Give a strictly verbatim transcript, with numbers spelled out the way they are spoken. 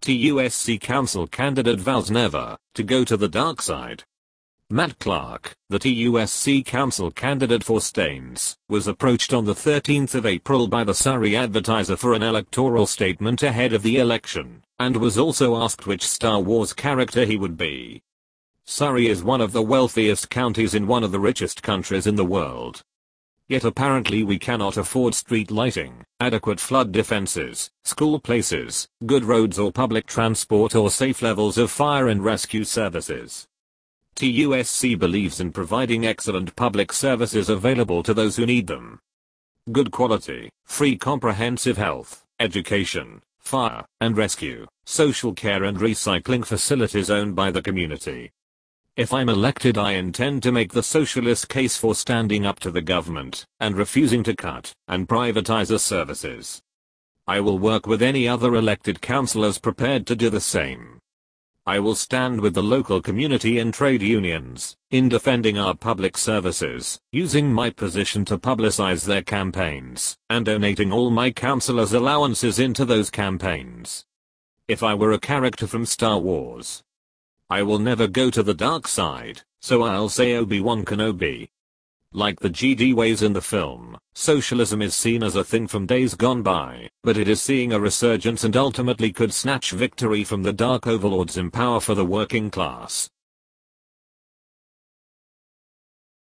T U S C Council candidate vows never to go to the dark side. Matt Clark, the T U S C Council candidate for Staines, was approached on the thirteenth of April by the Surrey Advertiser for an electoral statement ahead of the election, and was also asked which Star Wars character he would be. Surrey is one of the wealthiest counties in one of the richest countries in the world. Yet apparently we cannot afford street lighting, adequate flood defenses, school places, good roads or public transport or safe levels of fire and rescue services. T U S C believes in providing excellent public services available to those who need them. Good quality, free comprehensive health, education, fire and rescue, social care and recycling facilities owned by the community. If I'm elected, I intend to make the socialist case for standing up to the government and refusing to cut and privatize the services. I will work with any other elected councillors prepared to do the same. I will stand with the local community and trade unions in defending our public services, using my position to publicize their campaigns and donating all my councillors' allowances into those campaigns. If I were a character from Star Wars, I will never go to the dark side, so I'll say Obi-Wan Kenobi. Like the G D ways in the film, socialism is seen as a thing from days gone by, but it is seeing a resurgence and ultimately could snatch victory from the dark overlords in power for the working class.